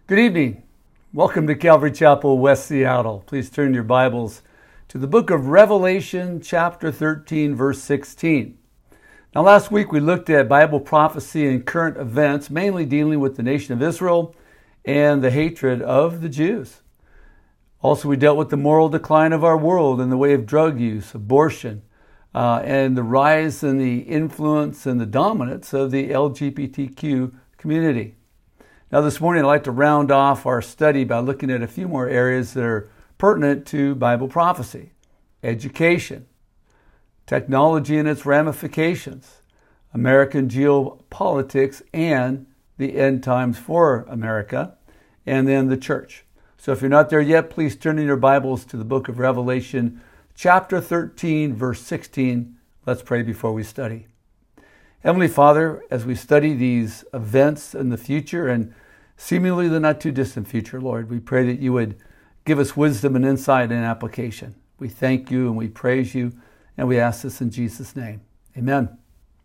Good evening. Welcome to Calvary Chapel, West Seattle. Please turn your Bibles to the book of Revelation, chapter 13, verse 16. Now, last week we looked at Bible prophecy and current events, mainly dealing with the nation of Israel and the hatred of the Jews. Also, we dealt with the moral decline of our world in the way of drug use, abortion, and the rise and the influence and the dominance of the LGBTQ community. Now this morning I'd like to round off our study by looking at a few more areas that are pertinent to Bible prophecy. Education, technology and its ramifications, American geopolitics and the end times for America, and then the church. So if you're not there yet, please turn in your Bibles to the book of Revelation, chapter 13, verse 16. Let's pray before we study. Heavenly Father, as we study these events in the future and seemingly the not too distant future, Lord, we pray that you would give us wisdom and insight and application. We thank you and we praise you, and we ask this in Jesus' name. Amen.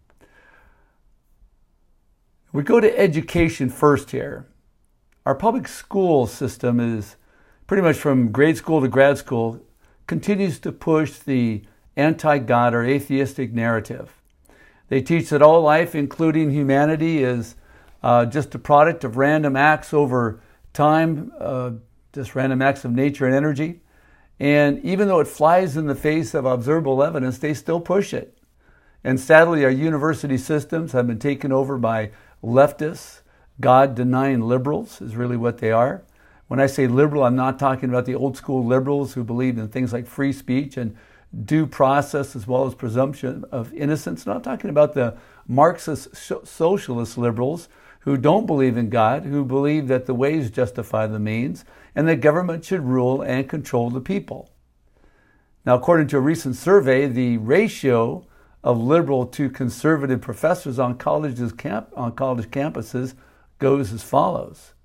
We go to education first here. Our public school system is pretty much from grade school to grad school, continues to push the anti-God or atheistic narrative. They teach that all life, including humanity, is just a product of random acts over time, just random acts of nature and energy. And even though it flies in the face of observable evidence, they still push it. And sadly, our university systems have been taken over by leftists, God-denying liberals is really what they are. When I say liberal, I'm not talking about the old school liberals who believe in things like free speech and due process as well as presumption of innocence. I'm not talking about the Marxist socialist liberals who don't believe in God, who believe that the ways justify the means and that government should rule and control the people. Now, according to a recent survey, the ratio of liberal to conservative professors on college campuses goes as follows.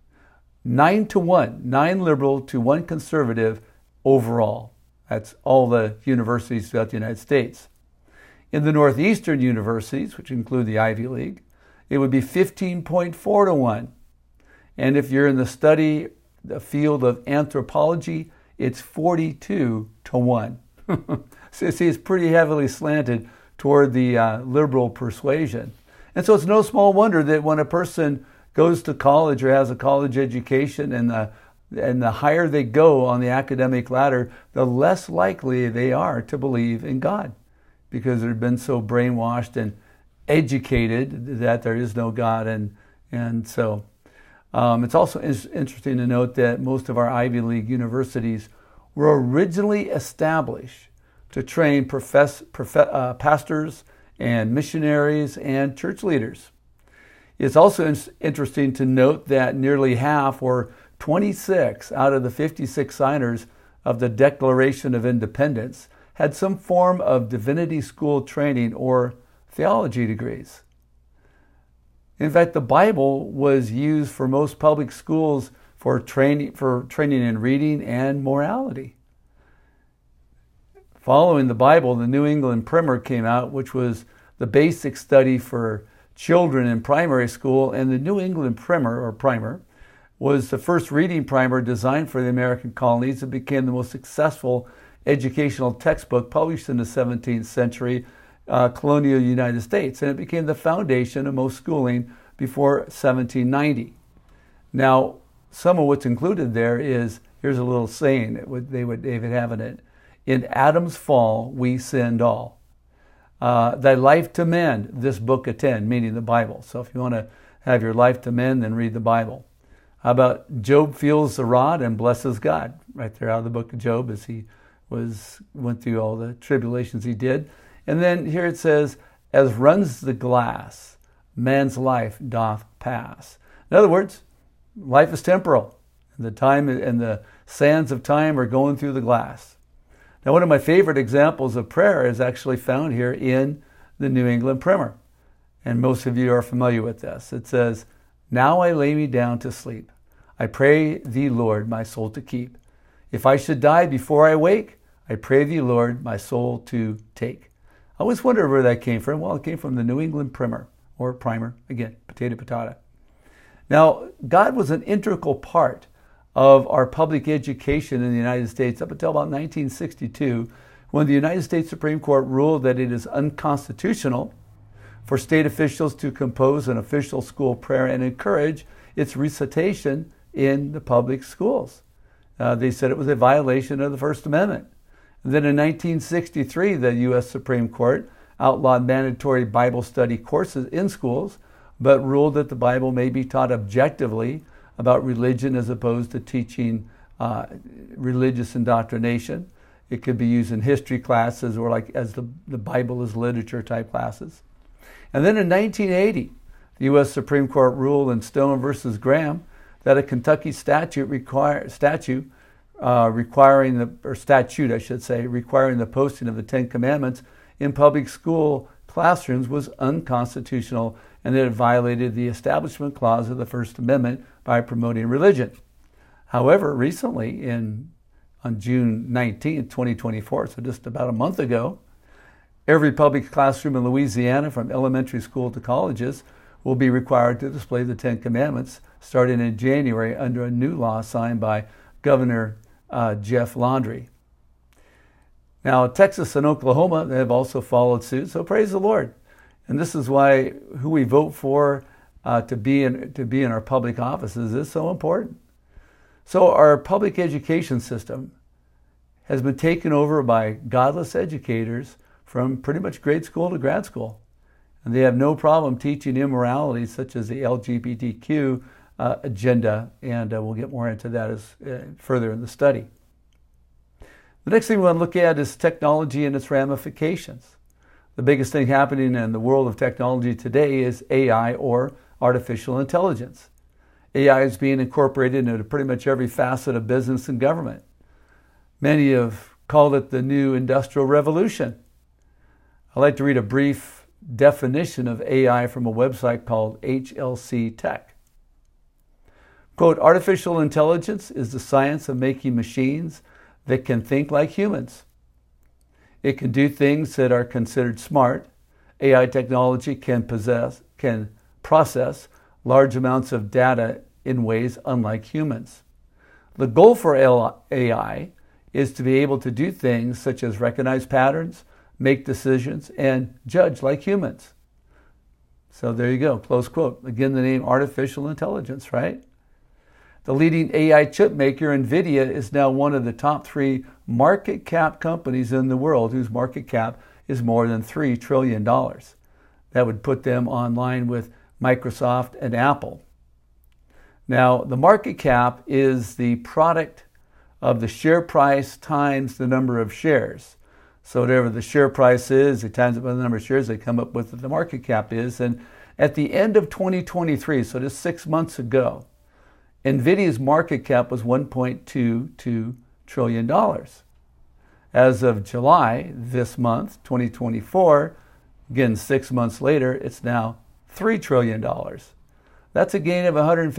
9-1, 9 liberal to 1 conservative overall. That's all the universities throughout the United States. In the Northeastern universities, which include the Ivy League, it would be 15.4-1. And if you're in the field of anthropology, it's 42-1. So see, it's pretty heavily slanted toward the liberal persuasion. And so it's no small wonder that when a person goes to college or has a college education and the higher they go on the academic ladder, the less likely they are to believe in God because they've been so brainwashed and educated that there is no God. And so it's also interesting to note that most of our Ivy League universities were originally established to train pastors and missionaries and church leaders. It's also interesting to note that nearly half, or 26 out of the 56 signers of the Declaration of Independence, had some form of divinity school training or theology degrees. In fact, the Bible was used for most public schools for training in reading and morality. Following the Bible, the New England Primer came out, which was the basic study for children in primary school, and the New England Primer was the first reading primer designed for the American colonies. It became the most successful educational textbook published in the 17th century colonial United States, and it became the foundation of most schooling before 1790. Now, some of what's included there is, here's a little saying that they would have in it: "In Adam's fall we sinned all. Thy life to mend, this book attend," meaning the Bible. So if you want to have your life to mend, then read the Bible. How about Job feels the rod and blesses God? Right there out of the book of Job, as he went through all the tribulations he did. And then here it says, "As runs the glass, man's life doth pass." In other words, life is temporal. And the time and the sands of time are going through the glass. Now, one of my favorite examples of prayer is actually found here in the New England Primer. And most of you are familiar with this. It says, "Now I lay me down to sleep. I pray thee, Lord, my soul to keep. If I should die before I wake, I pray thee, Lord, my soul to take." I always wondered where that came from. Well, it came from the New England Primer, or Primer, again, potato, patata. Now, God was an integral part of our public education in the United States up until about 1962, when the United States Supreme Court ruled that it is unconstitutional for state officials to compose an official school prayer and encourage its recitation in the public schools. They said it was a violation of the First Amendment. And then in 1963, the U.S. Supreme Court outlawed mandatory Bible study courses in schools, but ruled that the Bible may be taught objectively about religion as opposed to teaching religious indoctrination. It could be used in history classes or like as the Bible is literature type classes. And then in 1980, the U.S. Supreme Court ruled in Stone versus Graham that a Kentucky statute requiring the posting of the Ten Commandments in public school classrooms was unconstitutional, and that it violated the Establishment Clause of the First Amendment by promoting religion. However, recently, on June 19, 2024, so just about a month ago, every public classroom in Louisiana, from elementary school to colleges, will be required to display the Ten Commandments starting in January under a new law signed by Governor Jeff Landry. Now, Texas and Oklahoma, they have also followed suit, so praise the Lord. And this is why who we vote for to be in our public offices is so important. So our public education system has been taken over by godless educators from pretty much grade school to grad school. And they have no problem teaching immorality such as the LGBTQ agenda, and we'll get more into that further in the study. The next thing we want to look at is technology and its ramifications. The biggest thing happening in the world of technology today is AI, or artificial intelligence. AI is being incorporated into pretty much every facet of business and government. Many have called it the new industrial revolution. I'd like to read a brief definition of AI from a website called HLC Tech. Quote, artificial intelligence is the science of making machines that can think like humans. It can do things that are considered smart. AI technology can process large amounts of data in ways unlike humans. The goal for AI is to be able to do things such as recognize patterns, make decisions, and judge like humans. So there you go, close quote. Again, the name artificial intelligence, right? The leading AI chip maker, NVIDIA, is now one of the top 3 market cap companies in the world whose market cap is more than $3 trillion. That would put them on line with Microsoft and Apple. Now, the market cap is the product of the share price times the number of shares. So whatever the share price is, they times it by the number of shares, they come up with what the market cap is. And at the end of 2023, so just 6 months ago, NVIDIA's market cap was $1.22 trillion. As of July this month, 2024, again 6 months later, it's now $3 trillion. That's a gain of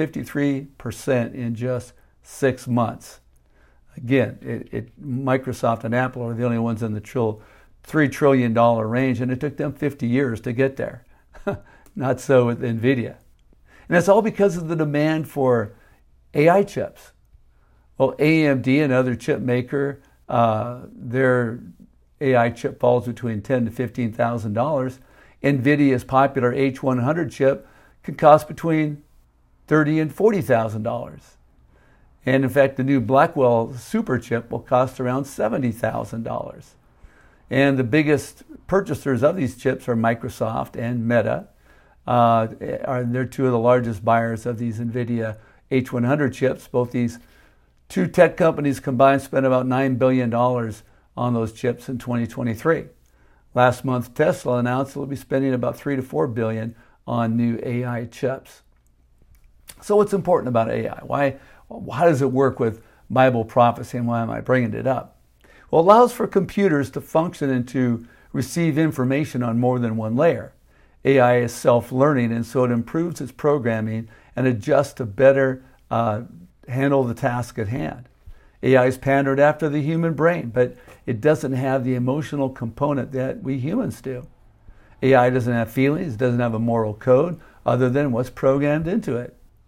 153% in just 6 months. Again, Microsoft and Apple are the only ones in the $3 trillion range, and it took them 50 years to get there. Not so with NVIDIA. And that's all because of the demand for AI chips. Well, AMD, another chip maker, their AI chip falls between $10,000 to $15,000. NVIDIA's popular H100 chip can cost between $30,000 and $40,000. And in fact, the new Blackwell super chip will cost around $70,000. And the biggest purchasers of these chips are Microsoft and Meta. They're 2 of the largest buyers of these NVIDIA H100 chips. Both these 2 tech companies combined spent about $9 billion on those chips in 2023. Last month, Tesla announced it will be spending about $3 to $4 billion on new AI chips. So what's important about AI? How does it work with Bible prophecy, and why am I bringing it up? Well, it allows for computers to function and to receive information on more than one layer. AI is self-learning, and so it improves its programming and adjusts to better handle the task at hand. AI is patterned after the human brain, but it doesn't have the emotional component that we humans do. AI doesn't have feelings, doesn't have a moral code other than what's programmed into it.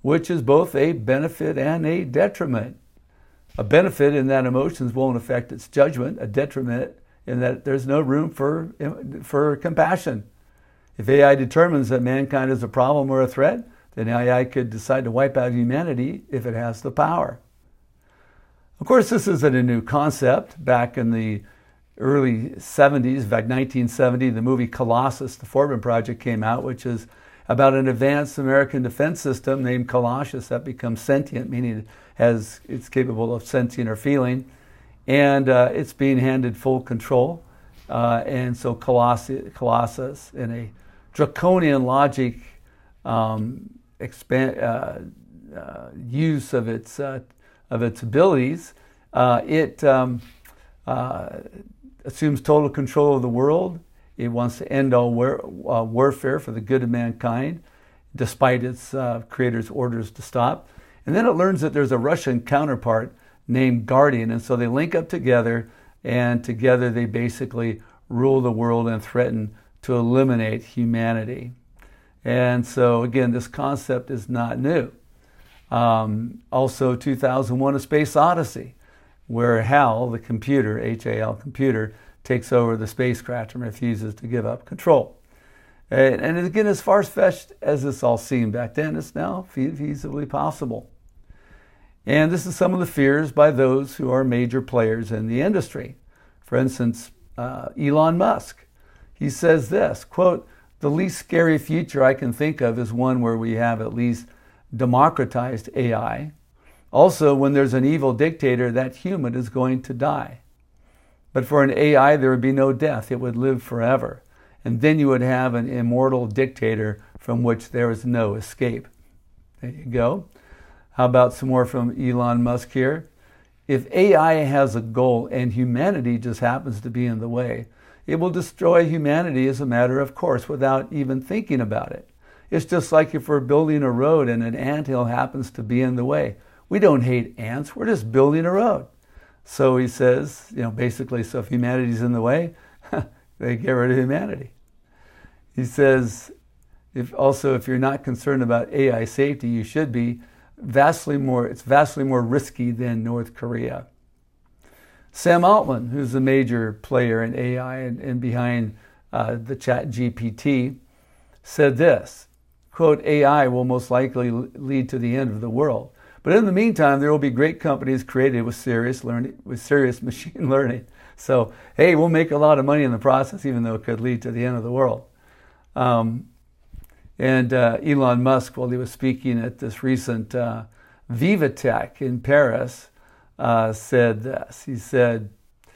which is both a benefit and a detriment. A benefit in that emotions won't affect its judgment, a detriment in that there's no room for compassion. If AI determines that mankind is a problem or a threat, then AI could decide to wipe out humanity if it has the power. Of course, this isn't a new concept. Back in the early 70s, in fact, 1970, the movie Colossus, the Foreman Project, came out, which is about an advanced American defense system named Colossus that becomes sentient, meaning it's capable of sensing or feeling, and it's being handed full control. And so Colossus, in a draconian logic use of its abilities, it assumes total control of the world. It wants to end all warfare for the good of mankind, despite its creator's orders to stop. And then it learns that there's a Russian counterpart named Guardian, and so they link up together, and together they basically rule the world and threaten to eliminate humanity. And so again, this concept is not new. Also 2001: A Space Odyssey, where HAL, the computer, H-A-L computer, takes over the spacecraft and refuses to give up control. And again, as far-fetched as this all seemed back then, it's now feasibly possible. And this is some of the fears by those who are major players in the industry. For instance, Elon Musk. He says this, quote, "The least scary future I can think of is one where we have at least democratized AI. Also, when there's an evil dictator, that human is going to die. But for an AI, there would be no death. It would live forever. And then you would have an immortal dictator from which there is no escape." There you go. How about some more from Elon Musk here? "If AI has a goal and humanity just happens to be in the way, it will destroy humanity as a matter of course without even thinking about it. It's just like if we're building a road and an anthill happens to be in the way. We don't hate ants, we're just building a road." So he says, basically, so if humanity's in the way, they get rid of humanity. He says, if you're not concerned about AI safety, you should be. It's vastly more risky than North Korea. Sam Altman, who's a major player in AI and behind the ChatGPT, said this, quote, "AI will most likely lead to the end of the world. But in the meantime, there will be great companies created with serious machine learning. So, hey, we'll make a lot of money in the process, even though it could lead to the end of the world." And Elon Musk, while he was speaking at this recent Vivatech in Paris, said this. He said,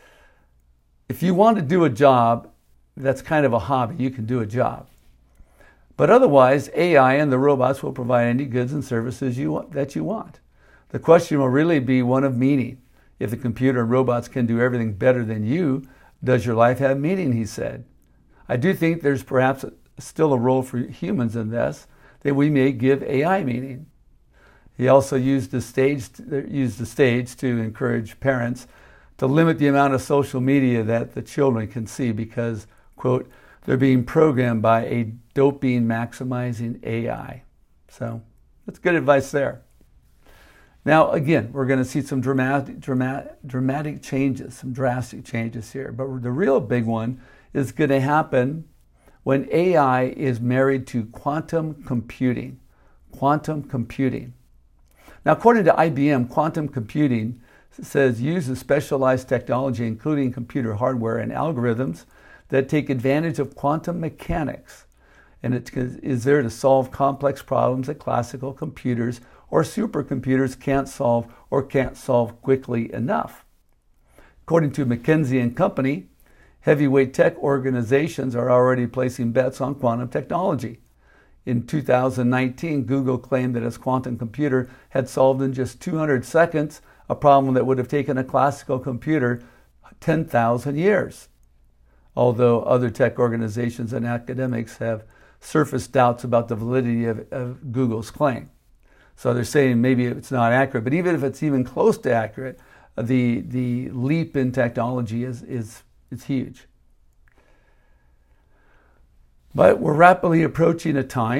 "If you want to do a job that's kind of a hobby, you can do a job. But otherwise, AI and the robots will provide any goods and services that you want. The question will really be one of meaning. If the computer and robots can do everything better than you, does your life have meaning?" he said. "I do think there's perhaps still a role for humans in this, that we may give AI meaning." He also used the stage to encourage parents to limit the amount of social media that the children can see because, quote, "they're being programmed by a dopamine maximizing AI." So that's good advice there. Now, again, we're going to see some dramatic changes, some drastic changes here. But the real big one is going to happen when AI is married to quantum computing. Quantum computing. Now, according to IBM, quantum computing says uses specialized technology, including computer hardware and algorithms that take advantage of quantum mechanics. And it is there to solve complex problems that classical computers or supercomputers can't solve or can't solve quickly enough. According to McKinsey & Company, heavyweight tech organizations are already placing bets on quantum technology. In 2019, Google claimed that its quantum computer had solved in just 200 seconds a problem that would have taken a classical computer 10,000 years. Although other tech organizations and academics have surfaced doubts about the validity of Google's claim. So they're saying maybe it's not accurate, but even if it's even close to accurate, the leap in technology is huge. But we're rapidly approaching a time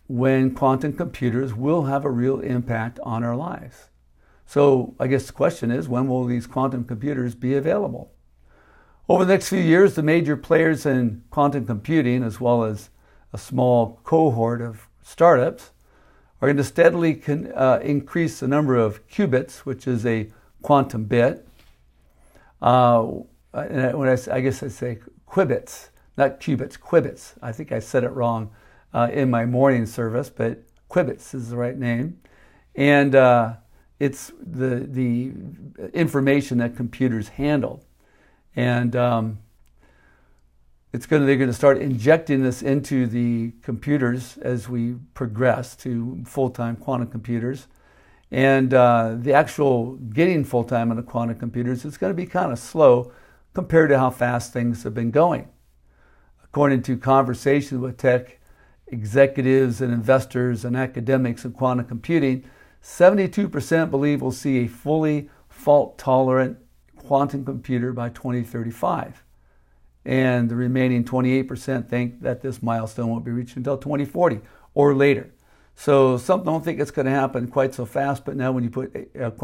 when quantum computers will have a real impact on our lives. So I guess the question is, when will these quantum computers be available? Over the next few years, the major players in quantum computing, as well as a small cohort of startups, are going to steadily increase the number of qubits, which is a quantum bit. I guess I say qubits, not qubits, qubits. I think I said it wrong in my morning service, but qubits is the right name. And it's the information that computers handle. And they're going to start injecting this into the computers as we progress to full-time quantum computers. And the actual getting full-time on the quantum computers is going to be kind of slow compared to how fast things have been going. According to conversations with tech executives and investors and academics in quantum computing, 72% believe we'll see a fully fault-tolerant quantum computer by 2035. And the remaining 28% think that this milestone won't be reached until 2040 or later. So some don't think it's going to happen quite so fast, but now when you put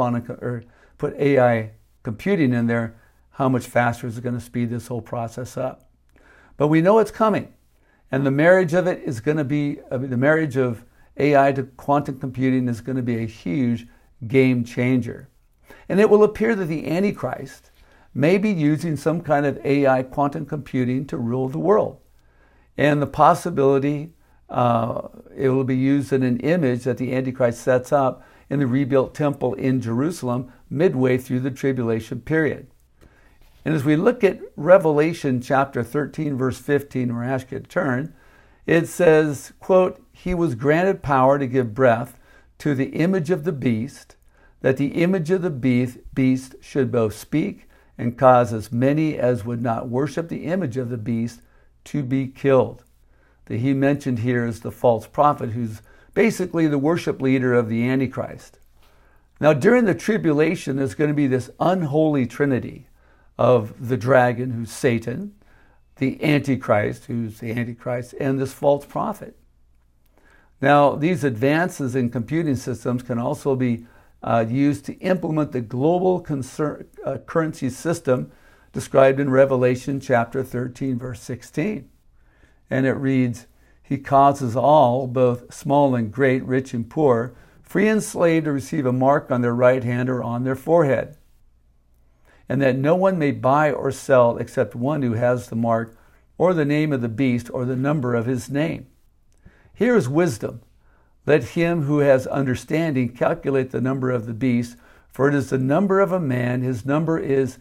put AI computing in there, how much faster is it going to speed this whole process up? But we know it's coming, and the marriage of it is going to be the marriage of AI to quantum computing is going to be a huge game changer. And it will appear that the Antichrist may be using some kind of AI quantum computing to rule the world. And the possibility it will be used in an image that the Antichrist sets up in the rebuilt temple in Jerusalem midway through the tribulation period. And as we look at Revelation chapter 13, verse 15, we're asked you to turn, it says, quote, "He was granted power to give breath to the image of the beast, that the image of the beast should both speak and cause as many as would not worship the image of the beast to be killed." The he mentioned here is the false prophet, who's basically the worship leader of the Antichrist. Now, during the tribulation, there's going to be this unholy trinity of the dragon, who's Satan, the Antichrist, who's the Antichrist, and this false prophet. Now, these advances in computing systems can also be used to implement the global currency system described in Revelation chapter 13, verse 16. And it reads, "He causes all, both small and great, rich and poor, free and slave, to receive a mark on their right hand or on their forehead, and that no one may buy or sell except one who has the mark or the name of the beast or the number of his name. Here is wisdom. Let him who has understanding calculate the number of the beast, for it is the number of a man. His number is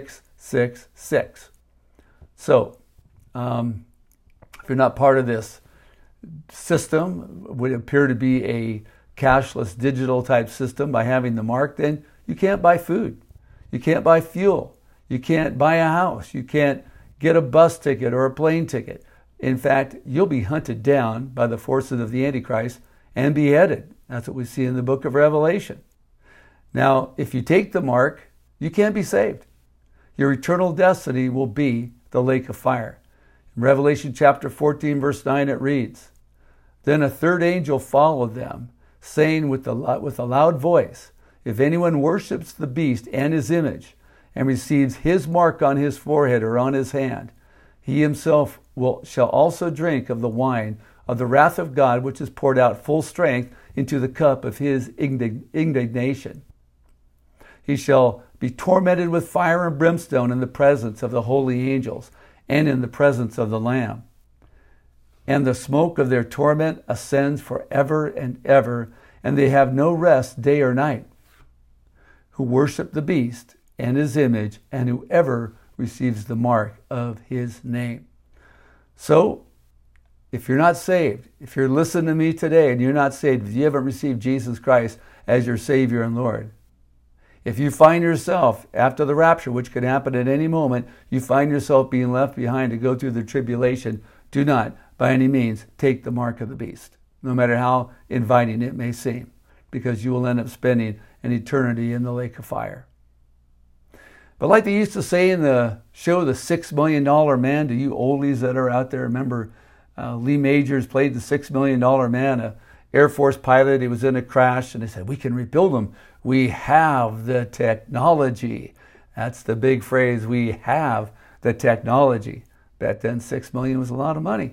666. So, if you're not part of this system, would appear to be a cashless digital type system by having the mark, then you can't buy food. You can't buy fuel. You can't buy a house. You can't get a bus ticket or a plane ticket. In fact, you'll be hunted down by the forces of the Antichrist and beheaded. That's what we see in the book of Revelation. Now, if you take the mark, you can't be saved. Your eternal destiny will be the lake of fire. In Revelation chapter 14, verse 9, it reads, "Then a third angel followed them, saying with a loud voice, 'If anyone worships the beast and his image, and receives his mark on his forehead or on his hand, he himself shall also drink of the wine of the wrath of God, which is poured out full strength into the cup of his indignation. He shall be tormented with fire and brimstone in the presence of the holy angels and in the presence of the Lamb. And the smoke of their torment ascends forever and ever, and they have no rest day or night, who worship the beast and his image, and whoever receives the mark of his name.'" So, if you're not saved, if you're listening to me today and you're not saved, if you haven't received Jesus Christ as your Savior and Lord, if you find yourself after the rapture, which could happen at any moment, you find yourself being left behind to go through the tribulation, do not, by any means, take the mark of the beast, no matter how inviting it may seem, because you will end up spending an eternity in the lake of fire. But like they used to say in the show, The $6 Million Man, to you oldies that are out there, remember Lee Majors played the $6 million man, a Air Force pilot. He was in a crash, and they said, we can rebuild him. We have the technology. That's the big phrase, we have the technology. Back then, $6 million was a lot of money.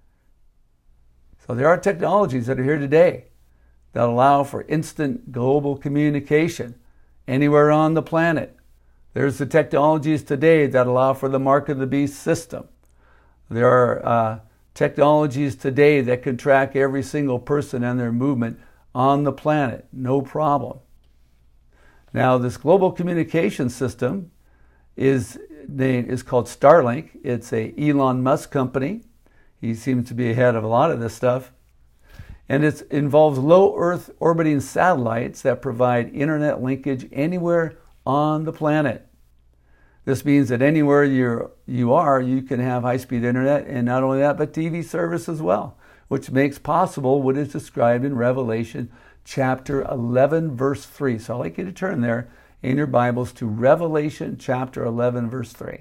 So there are technologies that are here today that allow for instant global communication anywhere on the planet. There's the technologies today that allow for the Mark of the Beast system. There are technologies today that can track every single person and their movement on the planet, no problem. Now, this global communication system is called Starlink. It's a Elon Musk company. He seems to be ahead of a lot of this stuff. And it involves low Earth orbiting satellites that provide internet linkage anywhere on the planet. This means that anywhere you are, you can have high-speed internet, and not only that, but TV service as well, which makes possible what is described in Revelation chapter 11, verse 3. So I'd like you to turn there in your Bibles to Revelation chapter 11, verse 3.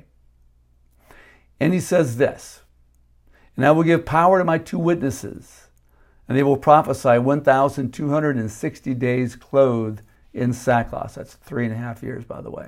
And he says this, and I will give power to my 2 witnesses, and they will prophesy 1,260 days clothed in sackcloth. That's 3.5 years, by the way.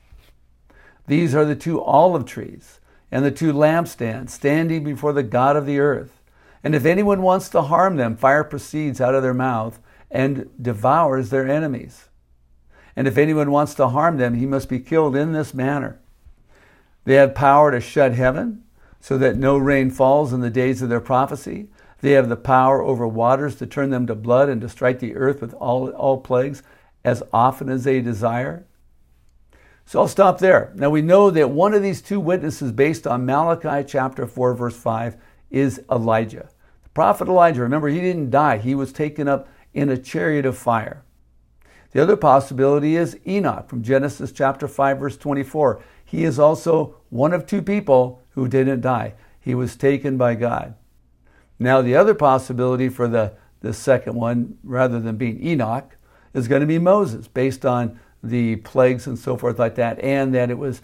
These are the 2 olive trees and the 2 lampstands standing before the God of the earth. And if anyone wants to harm them, fire proceeds out of their mouth and devours their enemies. And if anyone wants to harm them, he must be killed in this manner. They have power to shut heaven so that no rain falls in the days of their prophecy. They have the power over waters to turn them to blood and to strike the earth with all plagues as often as they desire. So I'll stop there. Now we know that one of these 2 witnesses based on Malachi chapter 4 verse 5 is Elijah. The prophet Elijah, remember, he didn't die. He was taken up in a chariot of fire. The other possibility is Enoch from Genesis chapter 5 verse 24. He is also one of 2 people who didn't die. He was taken by God. Now the other possibility for the second one, rather than being Enoch, is going to be Moses, based on the plagues and so forth like that, and that it was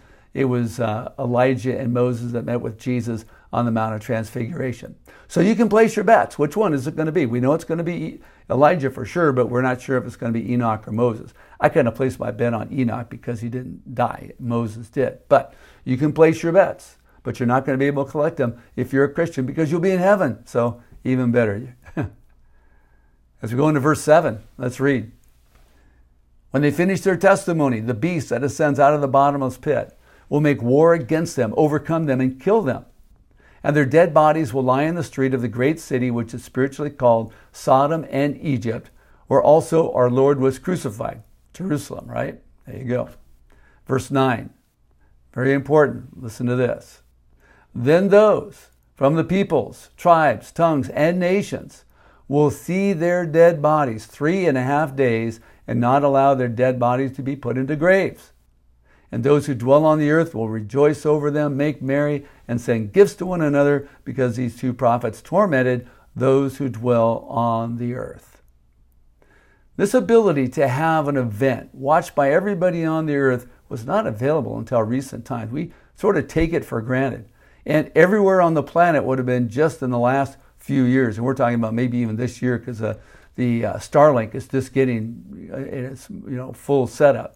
Elijah and Moses that met with Jesus on the Mount of Transfiguration. So you can place your bets. Which one is it going to be? We know it's going to be Elijah for sure, but we're not sure if it's going to be Enoch or Moses. I kind of placed my bet on Enoch because he didn't die. Moses did. But you can place your bets, but you're not going to be able to collect them if you're a Christian because you'll be in heaven. So even better. As we go into verse 7, let's read. When they finish their testimony, the beast that ascends out of the bottomless pit will make war against them, overcome them, and kill them. And their dead bodies will lie in the street of the great city, which is spiritually called Sodom and Egypt, where also our Lord was crucified. Jerusalem, right? There you go. Verse 9, very important. Listen to this. Then those from the peoples, tribes, tongues, and nations will see their dead bodies 3.5 days and not allow their dead bodies to be put into graves. And those who dwell on the earth will rejoice over them, make merry, and send gifts to one another, because these 2 prophets tormented those who dwell on the earth. This ability to have an event watched by everybody on the earth was not available until recent times. We sort of take it for granted. And everywhere on the planet would have been just in the last few years. And we're talking about maybe even this year, because the Starlink is just getting its full setup.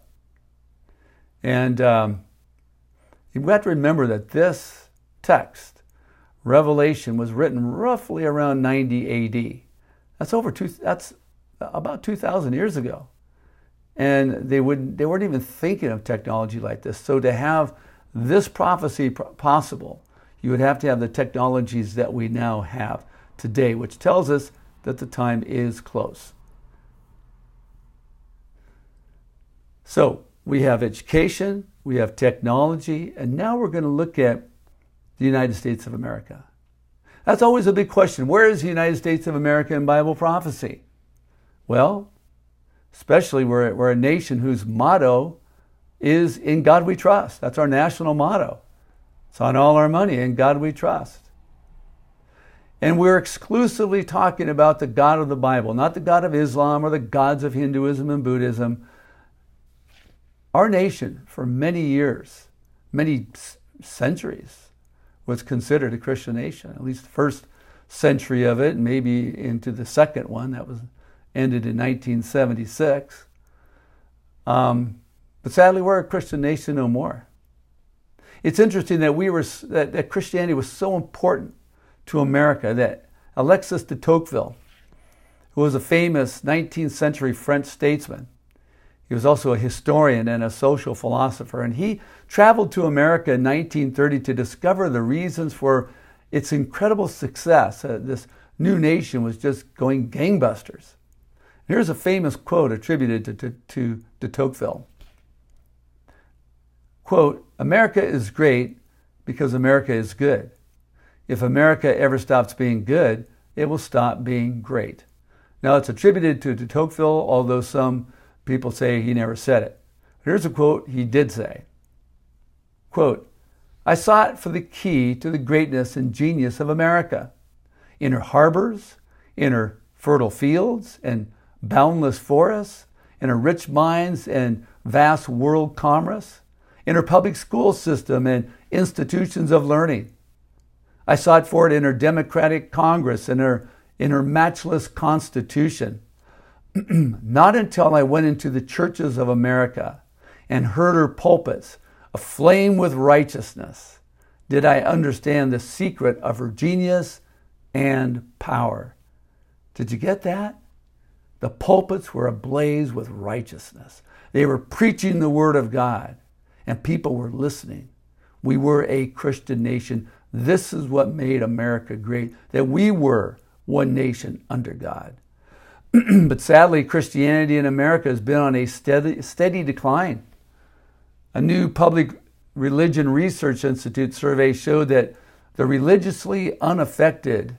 And you've got to remember that this text, Revelation, was written roughly around 90 AD. That's about 2,000 years ago. And they weren't even thinking of technology like this. So to have this prophecy possible, you would have to have the technologies that we now have today, which tells us that the time is close. So we have education, we have technology, and now we're going to look at the United States of America. That's always a big question. Where is the United States of America in Bible prophecy? Well, especially we're a nation whose motto is "In God We Trust." That's our national motto. It's on all our money, "In God We Trust." And we're exclusively talking about the God of the Bible, not the God of Islam or the gods of Hinduism and Buddhism. Our nation, for many years, many centuries, was considered a Christian nation. At least the first century of it, maybe into the second one that was ended in 1976. But sadly, we're a Christian nation no more. It's interesting that that Christianity was so important to America that Alexis de Tocqueville, who was a famous 19th century French statesman, he was also a historian and a social philosopher, and he traveled to America in 1930 to discover the reasons for its incredible success. This new nation was just going gangbusters. Here's a famous quote attributed to de Tocqueville. Quote, "America is great because America is good. If America ever stops being good, it will stop being great." Now, it's attributed to de Tocqueville, although some people say he never said it. Here's a quote he did say. Quote, "I sought for the key to the greatness and genius of America. In her harbors, in her fertile fields and boundless forests, in her rich mines and vast world commerce, in her public school system and institutions of learning. I sought for it in her democratic Congress and in her matchless Constitution. Not until I went into the churches of America and heard her pulpits aflame with righteousness did I understand the secret of her genius and power." Did you get that? The pulpits were ablaze with righteousness. They were preaching the word of God, and people were listening. We were a Christian nation. This is what made America great, that we were one nation under God. But sadly, Christianity in America has been on a steady decline. A new Public Religion Research Institute survey showed that the religiously unaffected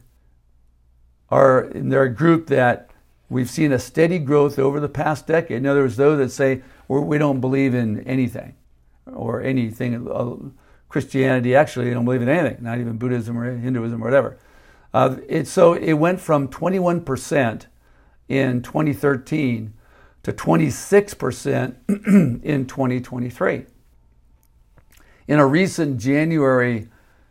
are in their group that we've seen a steady growth over the past decade. In other words, those that say we don't believe in anything or anything. Christianity, actually, they don't believe in anything, not even Buddhism or Hinduism or whatever. So it went from 21% in 2013 to 26% in 2023. In a recent January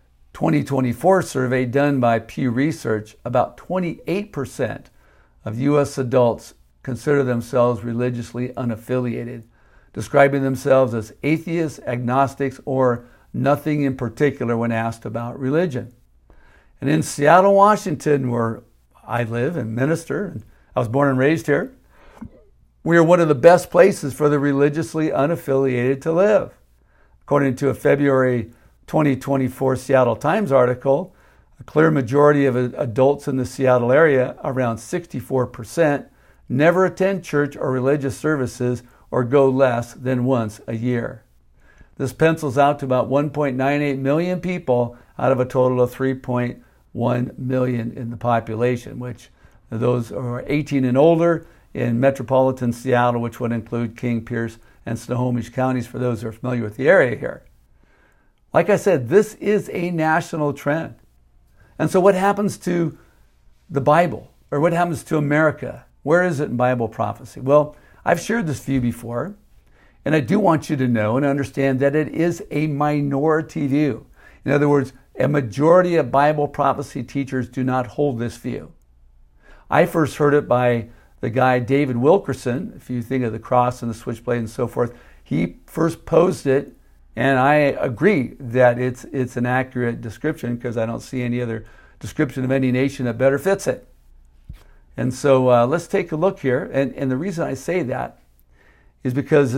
2024 survey done by Pew Research, about 28% of U.S. adults consider themselves religiously unaffiliated, describing themselves as atheists, agnostics, or nothing in particular when asked about religion. And in Seattle, Washington, where I live and minister, and I was born and raised here, we are one of the best places for the religiously unaffiliated to live. According to a February 2024 Seattle Times article, a clear majority of adults in the Seattle area, around 64%, never attend church or religious services or go less than once a year. This pencils out to about 1.98 million people out of a total of 3.1 million in the population, which those are 18 and older in metropolitan Seattle, which would include King, Pierce, and Snohomish counties for those who are familiar with the area here. Like I said, this is a national trend. And so what happens to the Bible, or what happens to America? Where is it in Bible prophecy? Well, I've shared this view before, and I do want you to know and understand that it is a minority view. In other words, a majority of Bible prophecy teachers do not hold this view. I first heard it by the guy David Wilkerson. If you think of the cross and the switchblade and so forth, he first posed it, and I agree that it's an accurate description because I don't see any other description of any nation that better fits it. And so let's take a look here. And the reason I say that is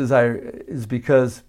because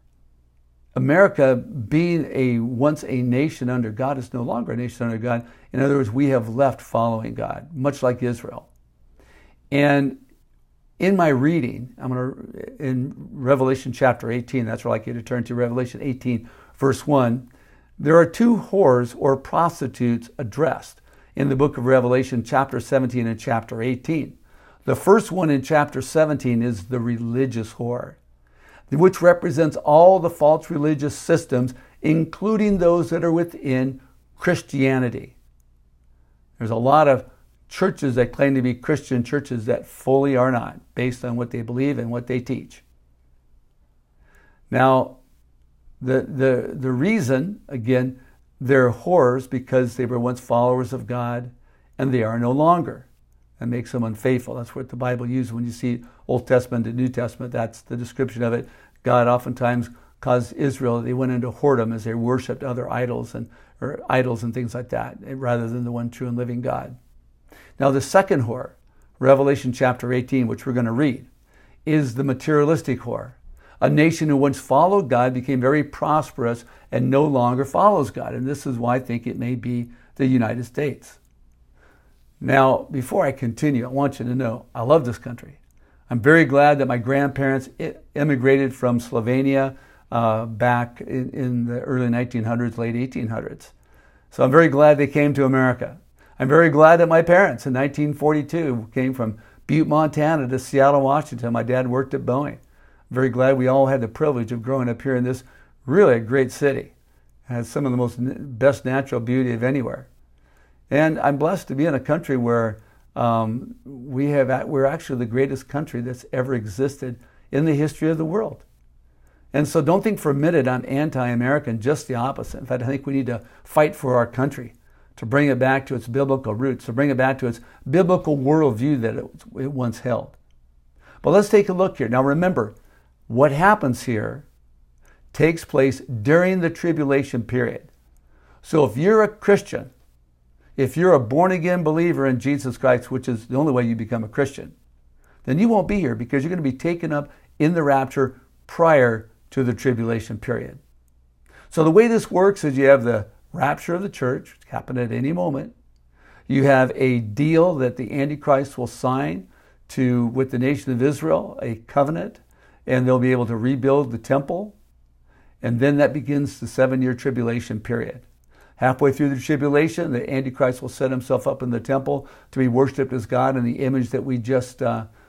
America, being once a nation under God, is no longer a nation under God. In other words, we have left following God, much like Israel. And in my reading, in Revelation chapter 18, that's where I'd like you to turn to, Revelation 18, verse 1, there are two whores or prostitutes addressed in the book of Revelation, chapter 17 and chapter 18. The first one in chapter 17 is the religious whore, which represents all the false religious systems, including those that are within Christianity. There's a lot of churches that claim to be Christian churches that fully are not, based on what they believe and what they teach. Now, the reason, again, They're whores because they were once followers of God and they are no longer. That makes them unfaithful. That's what the Bible uses when you see Old Testament and New Testament. That's the description of it. God oftentimes caused Israel, they went into whoredom as they worshipped other idols and things like that, rather than the one true and living God. Now the second whore, Revelation chapter 18, which we're going to read, is the materialistic whore. A nation who once followed God became very prosperous and no longer follows God. And this is why I think it may be the United States. Now, before I continue, I want you to know I love this country. I'm very glad that my grandparents immigrated from Slovenia back in the early 1900s, late 1800s. So I'm very glad they came to America. I'm very glad that my parents in 1942 came from Butte, Montana to Seattle, Washington. My dad worked at Boeing. I'm very glad we all had the privilege of growing up here in this really great city. It has some of the best natural beauty of anywhere. And I'm blessed to be in a country where we're actually the greatest country that's ever existed in the history of the world. And so don't think for a minute I'm anti-American, just the opposite. In fact, I think we need to fight for our country, to bring it back to its biblical roots, to bring it back to its biblical worldview that it once held. But let's take a look here. Now remember, what happens here takes place during the tribulation period. So if you're a Christian, if you're a born-again believer in Jesus Christ, which is the only way you become a Christian, then you won't be here because you're going to be taken up in the rapture prior to the tribulation period. So the way this works is you have the rapture of the church, which can happen at any moment. You have a deal that the Antichrist will sign with the nation of Israel, a covenant, and they'll be able to rebuild the temple. And then that begins the 7-year tribulation period. Halfway through the tribulation, the Antichrist will set himself up in the temple to be worshipped as God in the image that we just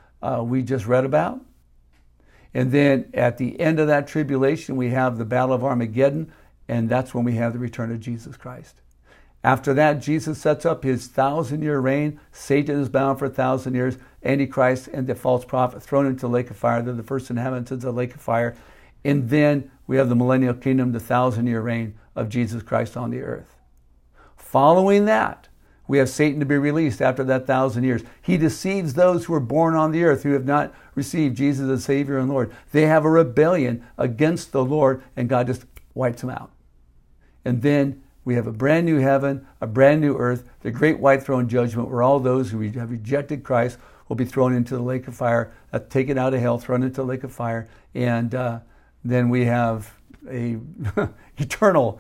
read about. And then at the end of that tribulation, we have the Battle of Armageddon, and that's when we have the return of Jesus Christ. After that, Jesus sets up his 1,000-year reign. Satan is bound for 1,000 years. Antichrist and the false prophet thrown into the lake of fire. They're the first inhabitants of the lake of fire. And then we have the millennial kingdom, the 1,000-year reign of Jesus Christ on the earth. Following that, we have Satan to be released after that 1,000 years. He deceives those who are born on the earth who have not received Jesus as Savior and Lord. They have a rebellion against the Lord, and God just wipes them out. And then we have a brand new heaven, a brand new earth, the great white throne judgment, where all those who have rejected Christ will be thrown into the lake of fire, taken out of hell, thrown into the lake of fire, and then we have a eternal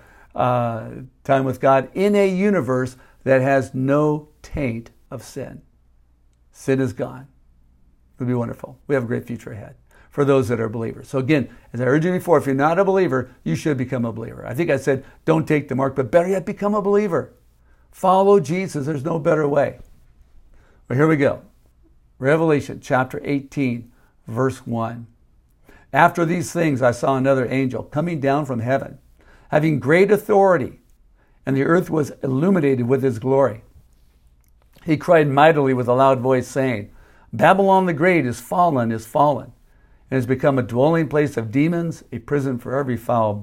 time with God in a universe that has no taint of sin. Sin is gone. It would be wonderful. We have a great future ahead for those that are believers. So again, as I urged you before, if you're not a believer, you should become a believer. I think I said, don't take the mark, but better yet, become a believer. Follow Jesus. There's no better way. Well, here we go. Revelation chapter 18, verse 1. After these things, I saw another angel coming down from heaven, having great authority, and the earth was illuminated with his glory. He cried mightily with a loud voice, saying, Babylon the Great is fallen, and has become a dwelling place of demons, a prison for every foul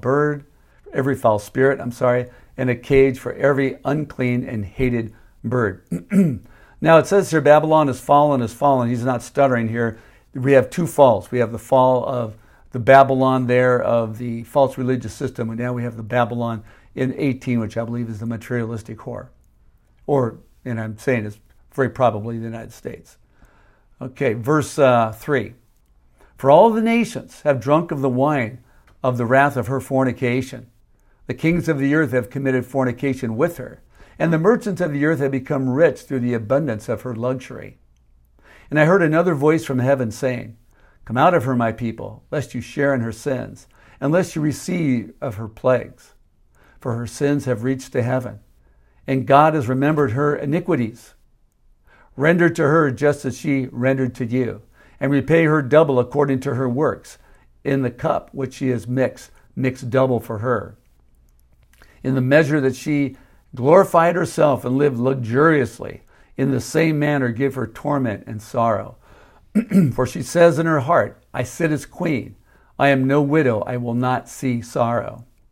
spirit, and a cage for every unclean and hated bird. Now it says here, Babylon is fallen, He's not stuttering here. We have two falls. We have the fall of the Babylon there of the false religious system, and now we have the Babylon in 18, which I believe is the materialistic whore. And I'm saying it's very probably the United States. Okay, verse 3. For all the nations have drunk of the wine of the wrath of her fornication. The kings of the earth have committed fornication with her, and the merchants of the earth have become rich through the abundance of her luxury. And I heard another voice from heaven saying, Come out of her, my people, lest you share in her sins, and lest you receive of her plagues. For her sins have reached to heaven, and God has remembered her iniquities. Render to her just as she rendered to you, and repay her double according to her works. In the cup which she has mix double for her. In the measure that she glorified herself and lived luxuriously, in the same manner give her torment and sorrow. For she says in her heart, I sit as queen. I am no widow. I will not see sorrow.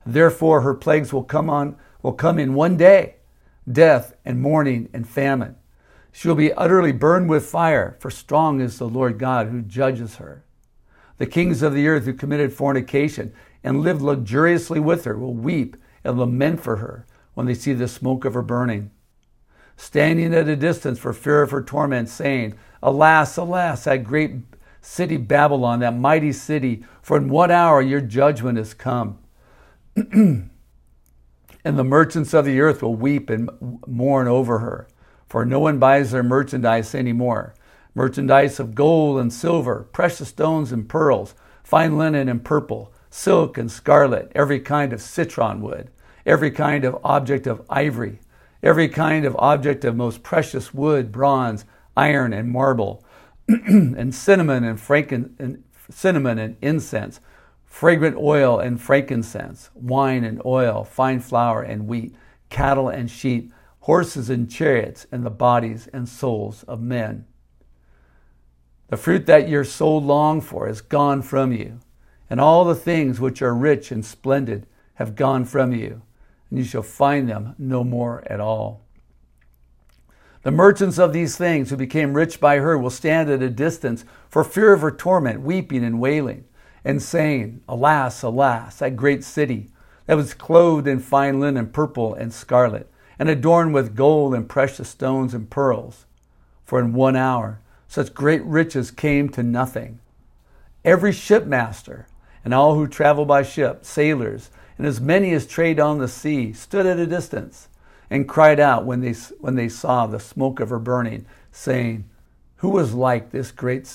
Therefore her plagues will come in one day, death and mourning and famine. She will be utterly burned with fire, for strong is the Lord God who judges her. The kings of the earth who committed fornication and lived luxuriously with her will weep and lament for her when they see the smoke of her burning, standing at a distance for fear of her torment, saying, Alas, alas, that great city Babylon, that mighty city, for in 1 hour your judgment is come. And the merchants of the earth will weep and mourn over her, for no one buys their merchandise anymore. Merchandise of gold and silver, precious stones and pearls, fine linen and purple, silk and scarlet, every kind of citron wood, every kind of object of ivory, every kind of object of most precious wood, bronze, iron, and marble, and cinnamon and incense, fragrant oil and frankincense, wine and oil, fine flour and wheat, cattle and sheep, horses and chariots, and the bodies and souls of men. The fruit that your soul longed for is gone from you, and all the things which are rich and splendid have gone from you, and you shall find them no more at all. The merchants of these things who became rich by her will stand at a distance for fear of her torment, weeping and wailing, and saying, Alas, alas, that great city that was clothed in fine linen, purple and scarlet, and adorned with gold and precious stones and pearls. For in 1 hour such great riches came to nothing. Every shipmaster and all who travel by ship, sailors, and as many as trade on the sea, stood at a distance and cried out when they saw the smoke of her burning, saying, what is like this great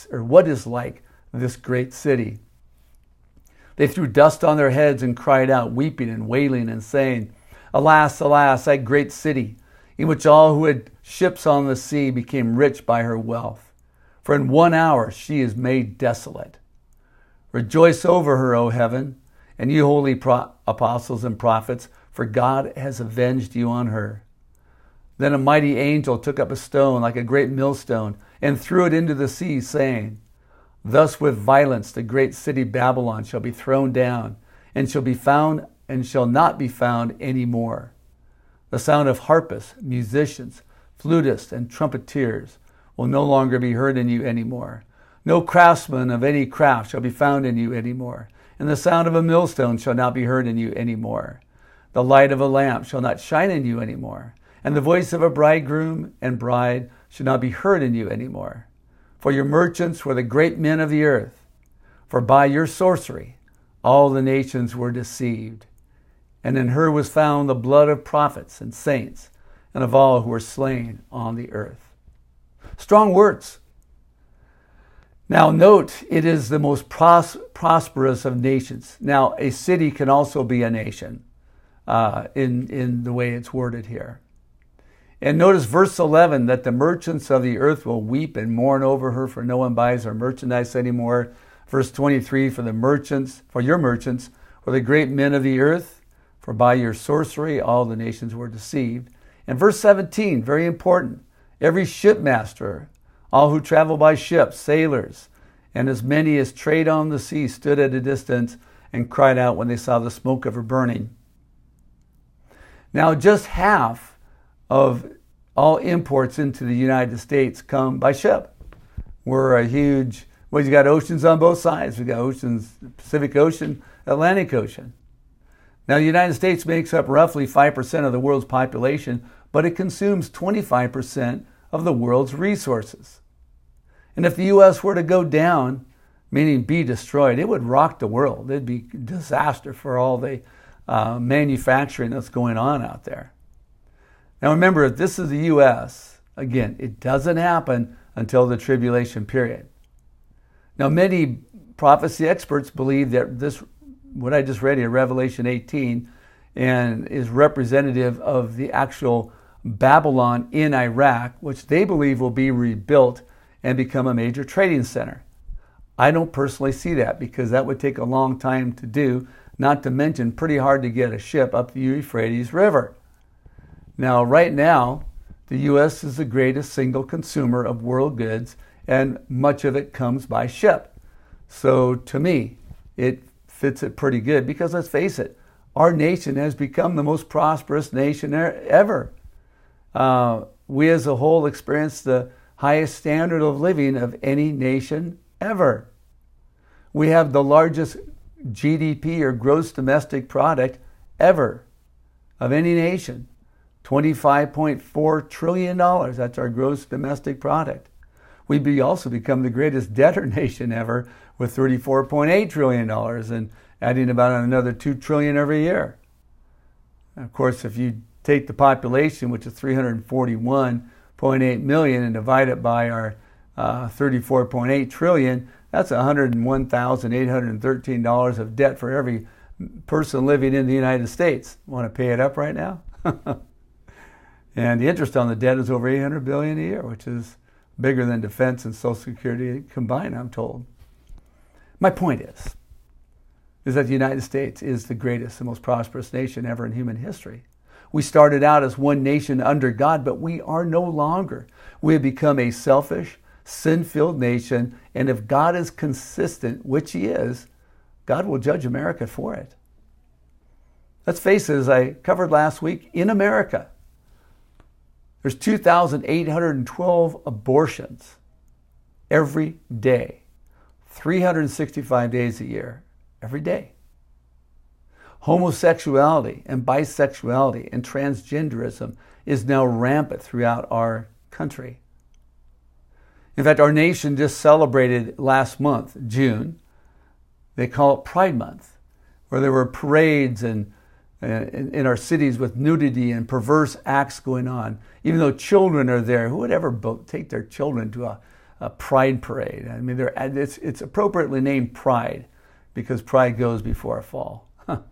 city? They threw dust on their heads and cried out, weeping and wailing and saying, Alas, alas, that great city, in which all who had ships on the sea became rich by her wealth. For in 1 hour she is made desolate. Rejoice over her, O heaven, and you holy apostles and prophets, for God has avenged you on her. Then a mighty angel took up a stone like a great millstone and threw it into the sea, saying, Thus with violence the great city Babylon shall be thrown down, and shall not be found any more. The sound of harpists, musicians, flutists, and trumpeters will no longer be heard in you anymore. No craftsman of any craft shall be found in you anymore, and the sound of a millstone shall not be heard in you anymore. The light of a lamp shall not shine in you anymore, and the voice of a bridegroom and bride shall not be heard in you anymore. For your merchants were the great men of the earth, for by your sorcery all the nations were deceived. And in her was found the blood of prophets and saints, and of all who were slain on the earth. Strong words. Now note, it is the most prosperous of nations. Now, a city can also be a nation in the way it's worded here. And notice verse 11, that the merchants of the earth will weep and mourn over her, for no one buys her merchandise anymore. Verse 23, for your merchants were the great men of the earth, for by your sorcery all the nations were deceived. And verse 17, very important, every shipmaster, all who travel by ship, sailors, and as many as trade on the sea stood at a distance and cried out when they saw the smoke of her burning. Now just half of all imports into the United States come by ship. We're a huge, you got oceans on both sides. We got oceans, Pacific Ocean, Atlantic Ocean. Now the United States makes up roughly 5% of the world's population, but it consumes 25% of the world's resources. And if the U.S. were to go down, meaning be destroyed, it would rock the world. It'd be a disaster for all the manufacturing that's going on out there. Now remember, if this is the U.S., again, it doesn't happen until the tribulation period. Now many prophecy experts believe that this, what I just read here, Revelation 18, and is representative of the actual Babylon in Iraq, which they believe will be rebuilt and become a major trading center. I don't personally see that, because that would take a long time to do, not to mention pretty hard to get a ship up the Euphrates River. Now, right now, the U.S. is the greatest single consumer of world goods, and much of it comes by ship. So to me, it fits it pretty good, because let's face it, our nation has become the most prosperous nation ever. We as a whole experience the highest standard of living of any nation ever. We have the largest GDP, or gross domestic product, ever of any nation. $25.4 trillion. That's our gross domestic product. We also become the greatest debtor nation ever with $34.8 trillion and adding about another $2 trillion every year. And of course, if you take the population, which is 341.8 million, and divide it by our 34.8 trillion, that's $101,813 of debt for every person living in the United States. Want to pay it up right now? And the interest on the debt is over $800 billion a year, which is bigger than defense and Social Security combined, I'm told. My point is that the United States is the greatest and most prosperous nation ever in human history. We started out as one nation under God, but we are no longer. We have become a selfish, sin-filled nation, and if God is consistent, which He is, God will judge America for it. Let's face it, as I covered last week, in America, there's 2,812 abortions every day, 365 days a year, every day. Homosexuality and bisexuality and transgenderism is now rampant throughout our country. In fact, our nation just celebrated last month, June. They call it Pride Month, where there were parades and in our cities with nudity and perverse acts going on. Even though children are there, who would ever take their children to a pride parade? I mean, it's appropriately named Pride because pride goes before a fall.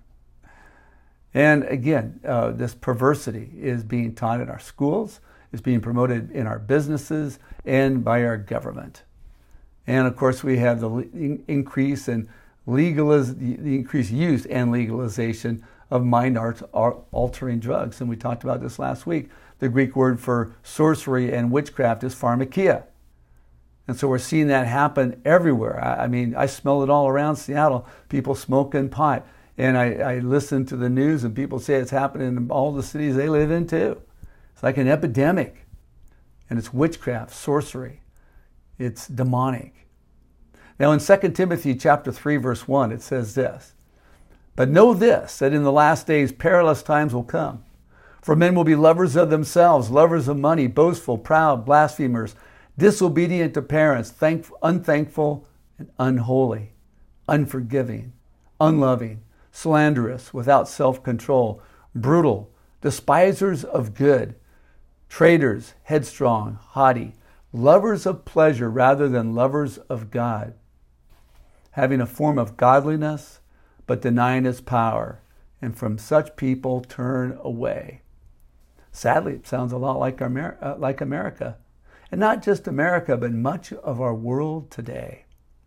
And again, this perversity is being taught in our schools, is being promoted in our businesses, and by our government. And of course, we have the increase in the increased use and legalization of mind-altering drugs. And we talked about this last week. The Greek word for sorcery and witchcraft is pharmakia. And so we're seeing that happen everywhere. I mean, I smell it all around Seattle, people smoking pot. And I listen to the news and people say it's happening in all the cities they live in too. It's like an epidemic. And it's witchcraft, sorcery. It's demonic. Now in 2 Timothy chapter 3, verse 1, it says this, "But know this, that in the last days perilous times will come. For men will be lovers of themselves, lovers of money, boastful, proud, blasphemers, disobedient to parents, unthankful and unholy, unforgiving, unloving, slanderous, without self-control, brutal, despisers of good, traitors, headstrong, haughty, lovers of pleasure rather than lovers of God, having a form of godliness, but denying its power, and from such people turn away." Sadly, it sounds a lot like America. And not just America, but much of our world today.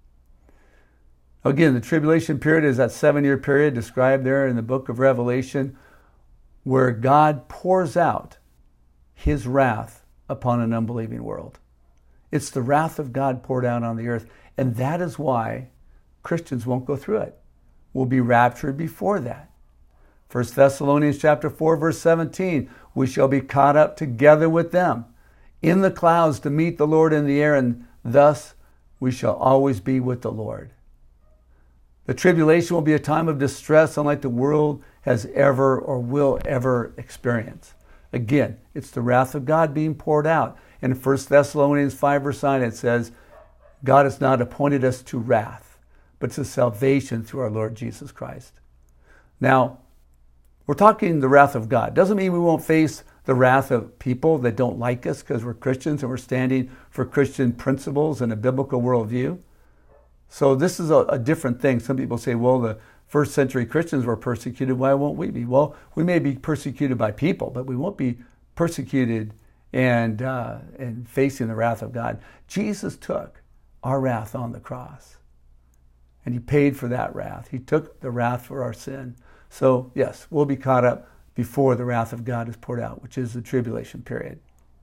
Again, the tribulation period is that 7-year period described there in the book of Revelation, where God pours out His wrath upon an unbelieving world. It's the wrath of God poured out on the earth, and that is why Christians won't go through it. We'll be raptured before that. 1 Thessalonians chapter 4, verse 17, "We shall be caught up together with them in the clouds to meet the Lord in the air, and thus we shall always be with the Lord." The tribulation will be a time of distress unlike the world has ever or will ever experience. Again, it's the wrath of God being poured out. In 1 Thessalonians 5, verse 9, it says, "God has not appointed us to wrath, but to salvation through our Lord Jesus Christ." Now, we're talking the wrath of God. Doesn't mean we won't face the wrath of people that don't like us because we're Christians and we're standing for Christian principles and a biblical worldview. So this is a different thing. Some people say, well, the first century Christians were persecuted. Why won't we be? Well, we may be persecuted by people, but we won't be persecuted and facing the wrath of God. Jesus took our wrath on the cross, and He paid for that wrath. He took the wrath for our sin. So yes, we'll be caught up before the wrath of God is poured out, which is the tribulation period.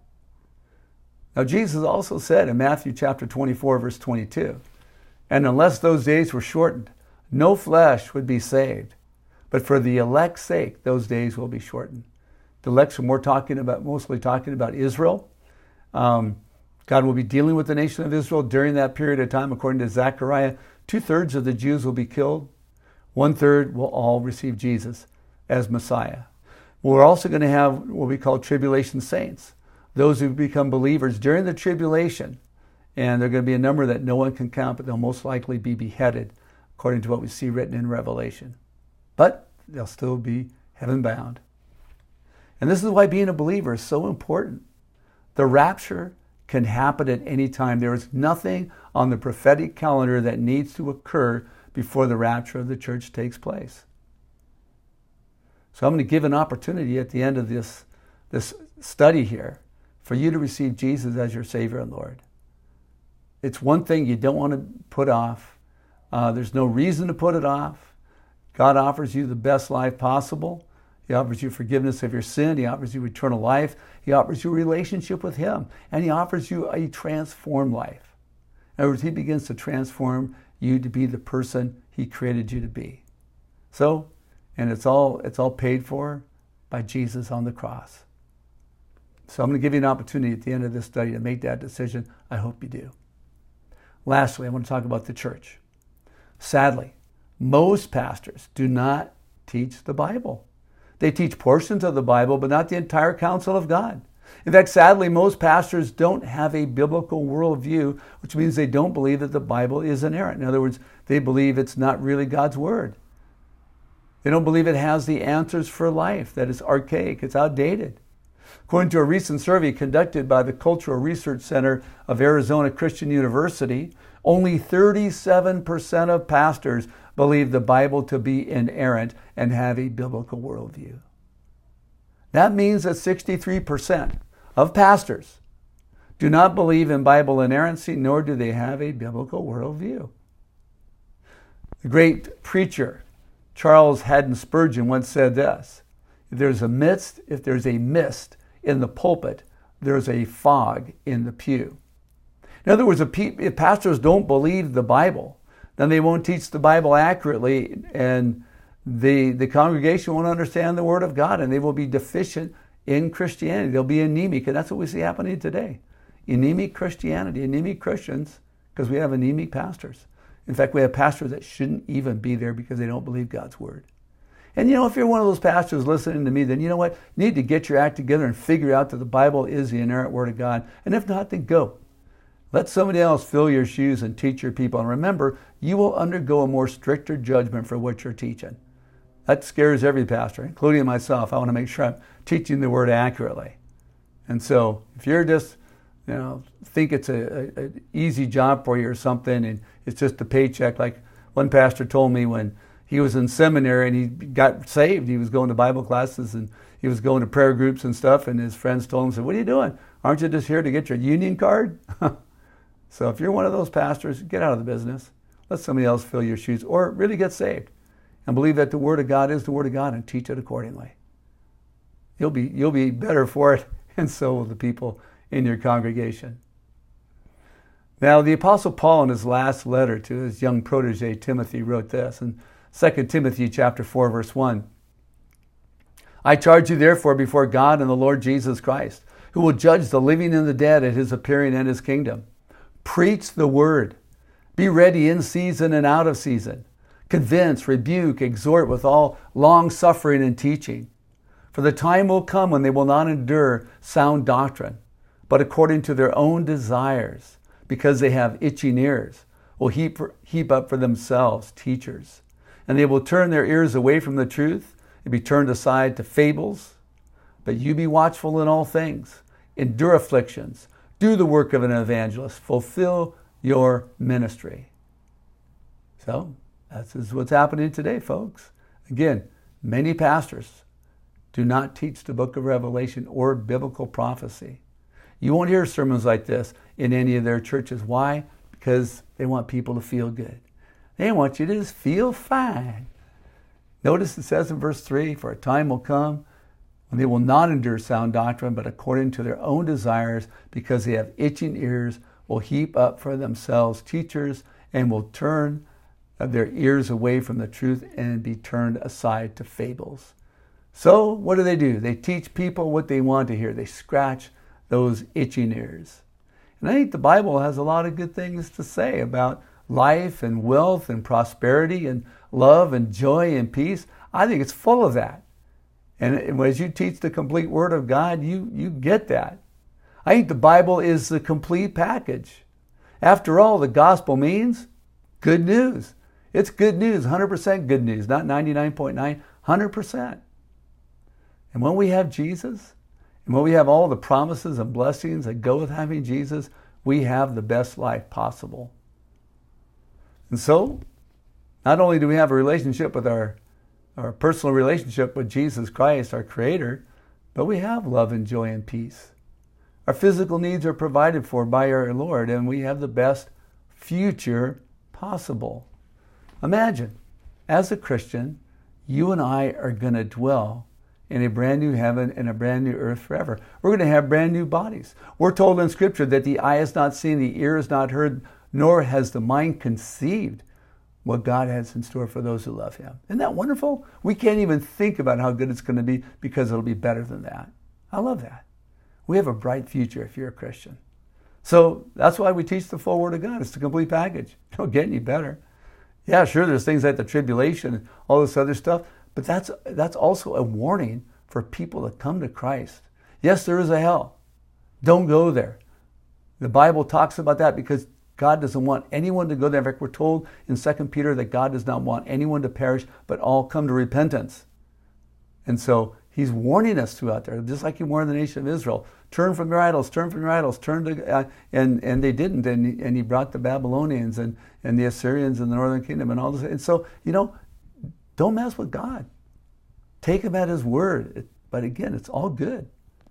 Now Jesus also said in Matthew chapter 24, verse 22, "And unless those days were shortened, no flesh would be saved. But for the elect's sake, those days will be shortened. The elects are mostly talking about Israel. God will be dealing with the nation of Israel during that period of time. According to Zechariah, 2/3 of the Jews will be killed. 1/3 will all receive Jesus as Messiah. We're also going to have what we call tribulation saints, those who become believers during the tribulation. And there are going to be a number that no one can count, but they'll most likely be beheaded, according to what we see written in Revelation. But they'll still be heaven-bound. And this is why being a believer is so important. The rapture can happen at any time. There is nothing on the prophetic calendar that needs to occur before the rapture of the church takes place. So I'm going to give an opportunity at the end of this study here for you to receive Jesus as your Savior and Lord. It's one thing you don't want to put off. There's no reason to put it off. God offers you the best life possible. He offers you forgiveness of your sin. He offers you eternal life. He offers you a relationship with Him. And He offers you a transformed life. In other words, He begins to transform you to be the person He created you to be. So, and it's all paid for by Jesus on the cross. So I'm going to give you an opportunity at the end of this study to make that decision. I hope you do. Lastly, I want to talk about the church. Sadly, most pastors do not teach the Bible. They teach portions of the Bible, but not the entire counsel of God. In fact, sadly, most pastors don't have a biblical worldview, which means they don't believe that the Bible is inerrant. In other words, they believe it's not really God's Word. They don't believe it has the answers for life, that it's archaic, it's outdated. According to a recent survey conducted by the Cultural Research Center of Arizona Christian University, only 37% of pastors believe the Bible to be inerrant and have a biblical worldview. That means that 63% of pastors do not believe in Bible inerrancy, nor do they have a biblical worldview. The great preacher Charles Haddon Spurgeon once said this: if there's a mist in the pulpit, there's a fog in the pew. In other words, if pastors don't believe the Bible, then they won't teach the Bible accurately, and the congregation won't understand the Word of God, and they will be deficient in Christianity. They'll be anemic, and that's what we see happening today. Anemic Christianity, anemic Christians, because we have anemic pastors. In fact, we have pastors that shouldn't even be there because they don't believe God's Word. And if you're one of those pastors listening to me, then you know what? You need to get your act together and figure out that the Bible is the inerrant Word of God. And if not, then go. Let somebody else fill your shoes and teach your people. And remember, you will undergo a more stricter judgment for what you're teaching. That scares every pastor, including myself. I want to make sure I'm teaching the Word accurately. And so if you're just, think it's an easy job for you or something, and it's just a paycheck, like one pastor told me when he was in seminary and he got saved. He was going to Bible classes and he was going to prayer groups and stuff, and his friends told him, said, "What are you doing? Aren't you just here to get your union card?" So if you're one of those pastors, get out of the business. Let somebody else fill your shoes, or really get saved and believe that the Word of God is the Word of God and teach it accordingly. You'll be better for it, and so will the people in your congregation. Now, the Apostle Paul, in his last letter to his young protege Timothy, wrote this in 2 Timothy chapter 4, verse 1. "I charge you therefore before God and the Lord Jesus Christ, who will judge the living and the dead at His appearing and His kingdom. Preach the word. Be ready in season and out of season. Convince, rebuke, exhort with all long-suffering and teaching. For the time will come when they will not endure sound doctrine, but according to their own desires, because they have itching ears, will heap up for themselves teachers. And they will turn their ears away from the truth and be turned aside to fables. But you be watchful in all things. Endure afflictions. Do the work of an evangelist. Fulfill your ministry." So, that's what's happening today, folks. Again, many pastors do not teach the book of Revelation or biblical prophecy. You won't hear sermons like this in any of their churches. Why? Because they want people to feel good. They want you to just feel fine. Notice it says in verse 3, "For a time will come when they will not endure sound doctrine, but according to their own desires, because they have itching ears, will heap up for themselves teachers, and will turn their ears away from the truth and be turned aside to fables. So what do? They teach people what they want to hear. They scratch those itching ears. And I think the Bible has a lot of good things to say about life and wealth and prosperity and love and joy and peace. I think it's full of that. And as you teach the complete Word of God, you get that. I think the Bible is the complete package. After all, the gospel means good news. It's good news, 100% good news, not 99.9, 100%. And when we have Jesus, and when we have all the promises and blessings that go with having Jesus, we have the best life possible. And so, not only do we have a relationship with our personal relationship with Jesus Christ, our Creator, but we have love and joy and peace. Our physical needs are provided for by our Lord, and we have the best future possible. Imagine, as a Christian, you and I are going to dwell in a brand new heaven and a brand new earth forever. We're going to have brand new bodies. We're told in Scripture that the eye has not seen, the ear has not heard, nor has the mind conceived what God has in store for those who love Him. Isn't that wonderful? We can't even think about how good it's going to be because it'll be better than that. I love that. We have a bright future if you're a Christian. So that's why we teach the full Word of God. It's the complete package. You don't get any better. Yeah, sure, there's things like the tribulation and all this other stuff, but that's also a warning for people to come to Christ. Yes, there is a hell. Don't go there. The Bible talks about that because God doesn't want anyone to go there. In fact, we're told in 2 Peter that God does not want anyone to perish, but all come to repentance. And so He's warning us throughout there, just like He warned the nation of Israel. Turn from your idols, turn from your idols, turn to, and they didn't. And He brought the Babylonians and the Assyrians in the northern kingdom and all this. And so, don't mess with God. Take Him at His word. But again, it's all good.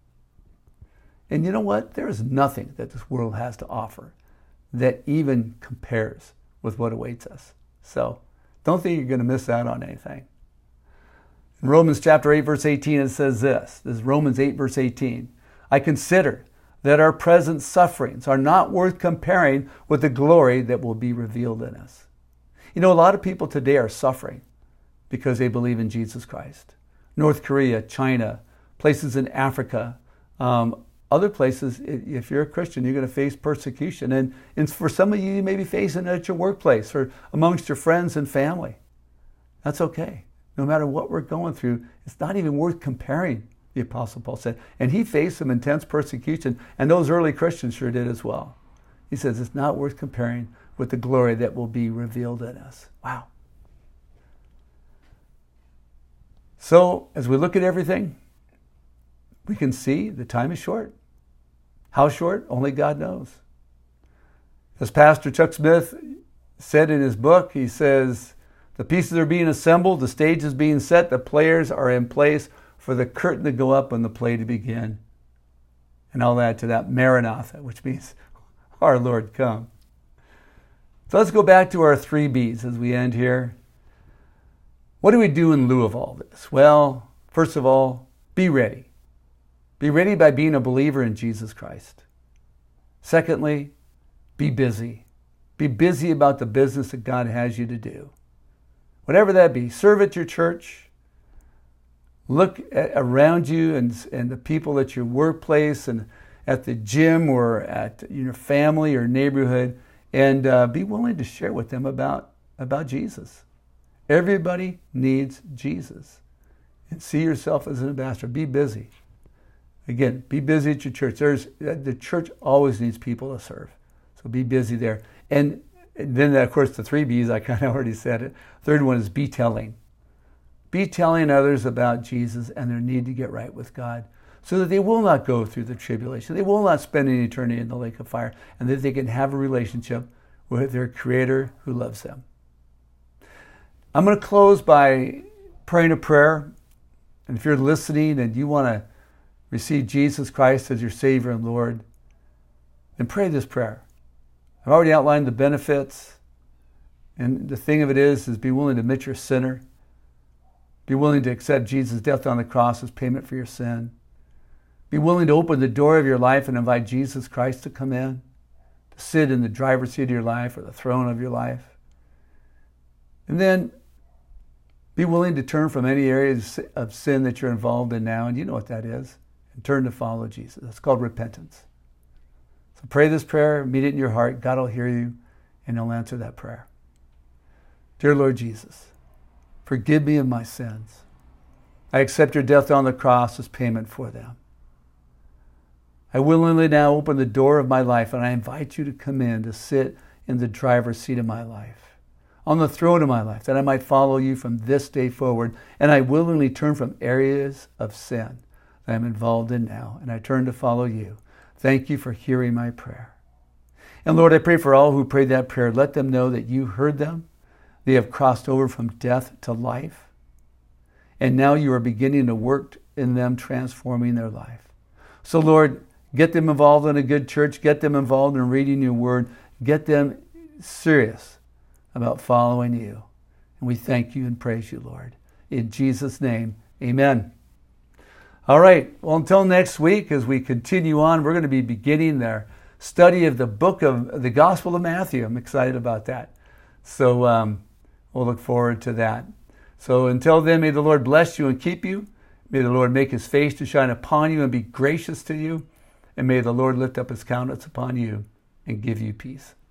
And you know what? There is nothing that this world has to offer that even compares with what awaits us. So don't think you're going to miss out on anything. In Romans chapter 8, verse 18, it says this. This is Romans 8, verse 18. I consider that our present sufferings are not worth comparing with the glory that will be revealed in us. A lot of people today are suffering because they believe in Jesus Christ. North Korea, China, places in Africa, other places, if you're a Christian, you're going to face persecution. And for some of you may be facing it at your workplace or amongst your friends and family. That's okay. No matter what we're going through, it's not even worth comparing, the Apostle Paul said. And he faced some intense persecution, and those early Christians sure did as well. He says it's not worth comparing with the glory that will be revealed in us. Wow. So, as we look at everything, we can see the time is short. How short? Only God knows. As Pastor Chuck Smith said in his book, he says, the pieces are being assembled, the stage is being set, the players are in place for the curtain to go up and the play to begin. And I'll add to that, Maranatha, which means our Lord come. So let's go back to our 3 B's as we end here. What do we do in lieu of all this? Well, first of all, be ready. Be ready by being a believer in Jesus Christ. Secondly, be busy. Be busy about the business that God has you to do. Whatever that be, serve at your church. Look around you and the people at your workplace and at the gym or at your family or neighborhood, and be willing to share with them about Jesus. Everybody needs Jesus. And see yourself as an ambassador. Be busy. Again, be busy at your church. The church always needs people to serve. So be busy there. And then, of course, the 3 B's, I kind of already said it. Third one is be telling. Be telling others about Jesus and their need to get right with God so that they will not go through the tribulation. They will not spend an eternity in the lake of fire, and that they can have a relationship with their Creator who loves them. I'm going to close by praying a prayer. And if you're listening and you want to receive Jesus Christ as your Savior and Lord, then pray this prayer. I've already outlined the benefits. And the thing of it is be willing to admit you're a sinner. Be willing to accept Jesus' death on the cross as payment for your sin. Be willing to open the door of your life and invite Jesus Christ to come in, to sit in the driver's seat of your life or the throne of your life. And then be willing to turn from any areas of sin that you're involved in now, and you know what that is, and turn to follow Jesus. That's called repentance. So pray this prayer, meet it in your heart. God will hear you, and He'll answer that prayer. Dear Lord Jesus, forgive me of my sins. I accept your death on the cross as payment for them. I willingly now open the door of my life, and I invite you to come in to sit in the driver's seat of my life, on the throne of my life, that I might follow you from this day forward. And I willingly turn from areas of sin that I'm involved in now, and I turn to follow you. Thank you for hearing my prayer. And Lord, I pray for all who prayed that prayer. Let them know that you heard them. They have crossed over from death to life. And now you are beginning to work in them, transforming their life. So Lord, get them involved in a good church. Get them involved in reading your word. Get them serious about following you. And we thank you and praise you, Lord. In Jesus' name, amen. All right. Well, until next week, as we continue on, we're going to be beginning their study of the book of the Gospel of Matthew. I'm excited about that. So we'll look forward to that. So until then, may the Lord bless you and keep you. May the Lord make his face to shine upon you and be gracious to you. And may the Lord lift up his countenance upon you and give you peace.